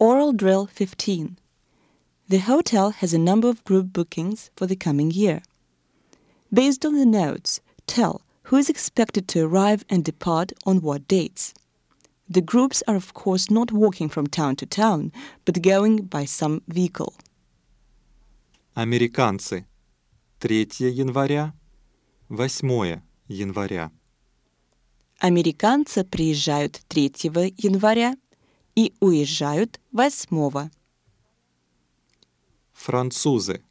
Oral Drill 15. The hotel has a number of group bookings for the coming year. Based on the notes, tell who is expected to arrive and depart on what dates. The groups are of course not walking from town to town, but going by some vehicle. Американцы. 3 января, 8 января. Американцы приезжают 3 января и уезжают 8. Французы.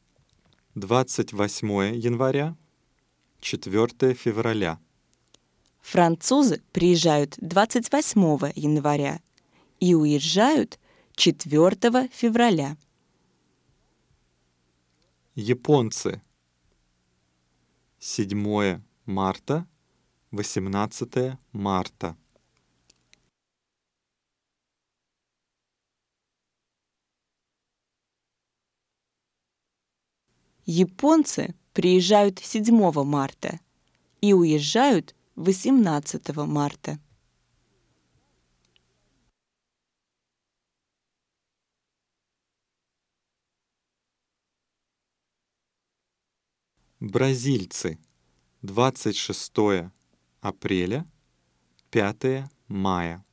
28 января, 4 февраля. Французы приезжают 28 января и уезжают 4 февраля. Японцы. 7 марта, 18 марта. Японцы приезжают 7 марта и уезжают 18 марта. Бразильцы. 26 апреля, 5 мая.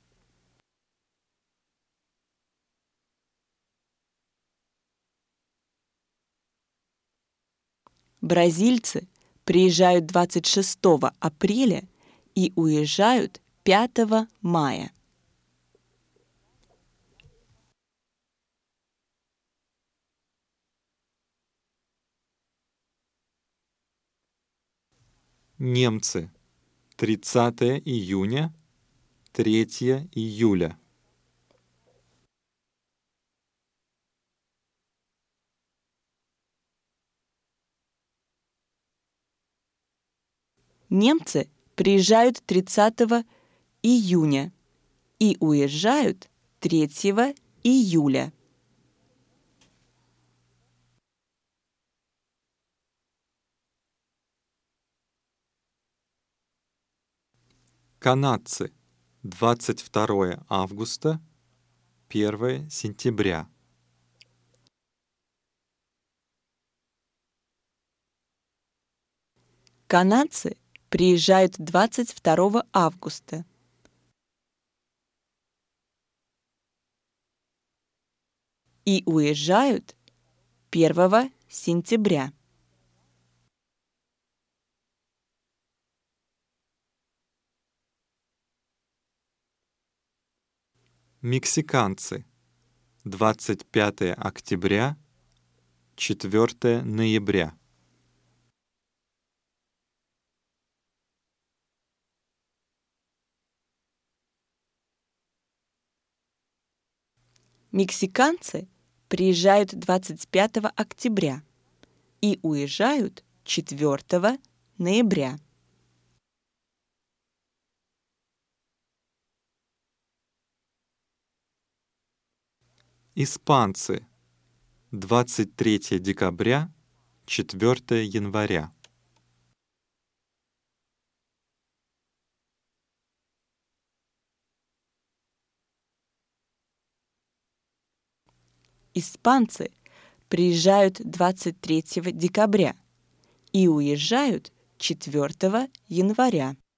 Бразильцы приезжают 26 апреля и уезжают 5 мая. Немцы. 30 июня, 3 июля. Немцы приезжают 30 июня и уезжают 3 июля. Канадцы. 22 августа, 1 сентября. Канадцы приезжают 22 августа. И уезжают 1 сентября. Мексиканцы. 25 октября, 4 ноября. Мексиканцы приезжают 25 октября и уезжают 4 ноября. Испанцы. 23 декабря, 4 января. Испанцы приезжают 23 декабря и уезжают 4 января.